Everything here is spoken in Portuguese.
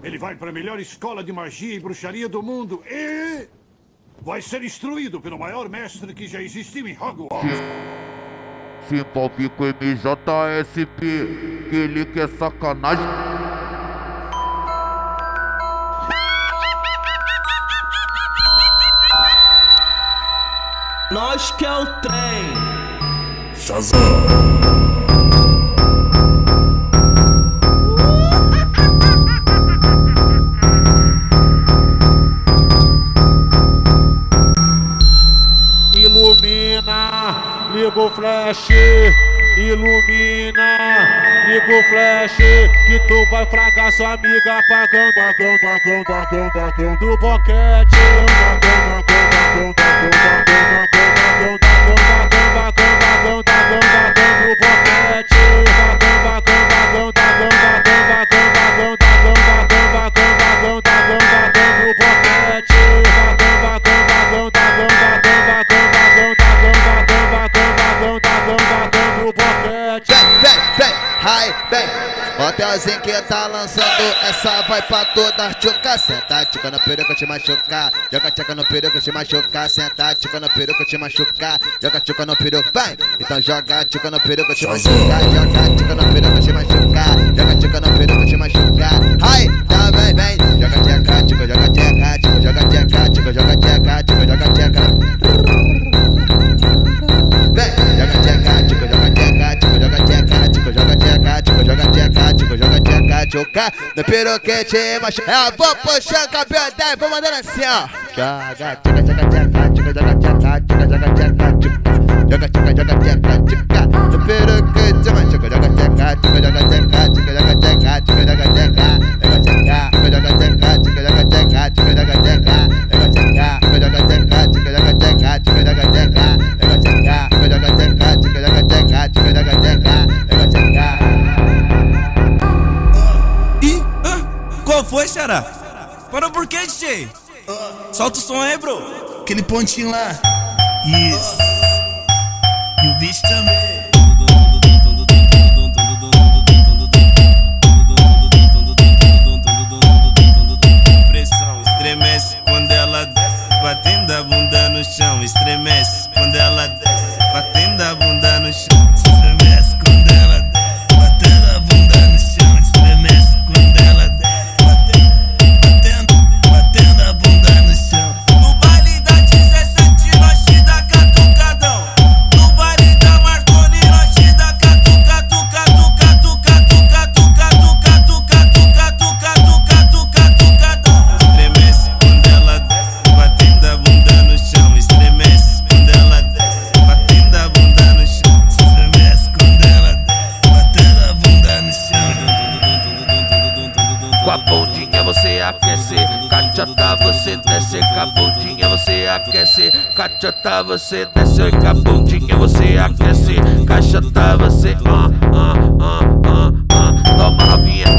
Ele vai para a melhor escola de magia e bruxaria do mundo e vai ser instruído pelo maior mestre que já existiu em Hogwarts. Se envolve com MJSP, que ele quer sacanagem. Nós que é o trem. Shazam. Ilumina, liga o flash. Ilumina, liga o flash, que tu vai fragar sua amiga pagando do boquete. Vem, hotelzinho que tá lançando, essa vai pra toda tchuca. Senta, tchuca no peruca te machucar. Joga tchuca no peruca te machucar. Senta, tchuca no peruca te machucar. Joga tchuca no peruca, vai. Então joga tchuca no peruca te machucar. Joga tchuca no peruca te machucar. Joga tchuca no peruca te machucar. Ai, tá vem. Joga tchuca, tchuca, joga tchuca, tchuca, joga tchuca, tchuca, joga tchuca, tchuca, joga tchuca. Vem, joga tchuca, tchuca, joga tchuca, tchuca, joga tchuca, tchuca, joga tchuca, tchuca, joga tchuca no peruquete, mas eu vou puxar o cabelo dela e vou mandando assim, ó. Joga tchuca, tchuca, tchuca, tchuca, joga tchuca, tchuca, joga tchuca, tchuca, joga tchuca, tchuca no peruquete, mas joga tchuca, tchuca, joga tchuca, tchuca, joga tchuca, tchuca, joga tchuca, joga tchuca, joga tchuca, tchuca, joga tchuca, tchuca, joga tchuca, joga tchuca, joga tchuca, tchuca, joga tchuca, tchuca, joga tchuca, joga tchuca, joga tchuca, tchuca, joga tchuca, tchuca, joga tchuca. Qual foi, Xará? Parou por quê, DJ? Solta o som aí, bro. Aquele pontinho lá. Isso. E o bicho também. Pressão estremece quando ela desce, batendo a bunda no chão. Estremece quando ela desce, batendo a bunda no chão. Estremece quando ela desce, batendo a bunda no chão. Estremece quando ela desce, batendo a bunda no chão. No baile da 17 nós te dá catucadão. No baile da Marconi nós te dá catucadão. Estremece quando ela desce, batendo a bunda no chão. Estremece quando ela desce, batendo a bunda no chão. Estremece quando ela desce, batendo a bunda no chão. Com a bundinha você aquece, cachota você desce. Com a bundinha você aquece, cachota você desce. Com a bundinha você aquece, cachota você toma novinha.